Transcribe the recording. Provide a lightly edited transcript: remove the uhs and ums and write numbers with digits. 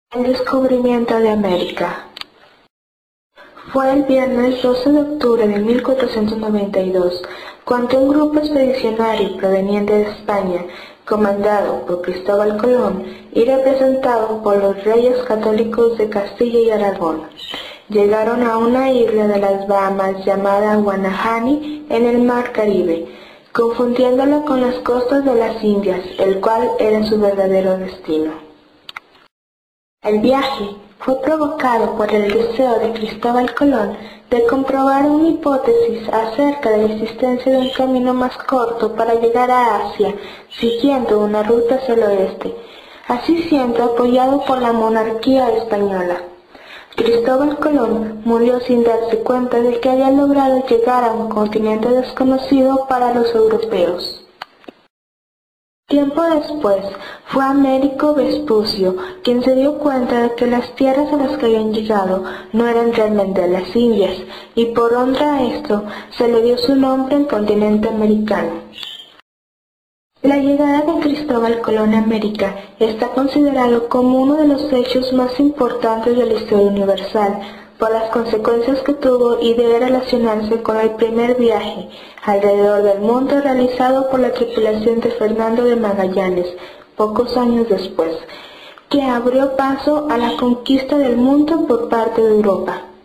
El descubrimiento de América. Fue el viernes 12 de octubre de 1492, cuando un grupo expedicionario proveniente de España, comandado por Cristóbal Colón y representado por los reyes católicos de Castilla y Aragón, llegaron a una isla de las Bahamas llamada Guanahani en el Mar Caribe, confundiéndola con las costas de las Indias, el cual era su verdadero destino. El viaje fue provocado por el deseo de Cristóbal Colón de comprobar una hipótesis acerca de la existencia de un camino más corto para llegar a Asia, siguiendo una ruta hacia el oeste, así siendo apoyado por la monarquía española. Cristóbal Colón murió sin darse cuenta de que había logrado llegar a un continente desconocido para los europeos. Tiempo después, fue Américo Vespucio quien se dio cuenta de que las tierras a las que habían llegado no eran realmente las Indias, y por honra a esto se le dio su nombre al continente americano. La llegada de Cristóbal Colón a América está considerado como uno de los hechos más importantes de la historia universal, por las consecuencias que tuvo y debe relacionarse con el primer viaje alrededor del mundo realizado por la tripulación de Fernando de Magallanes, pocos años después, que abrió paso a la conquista del mundo por parte de Europa.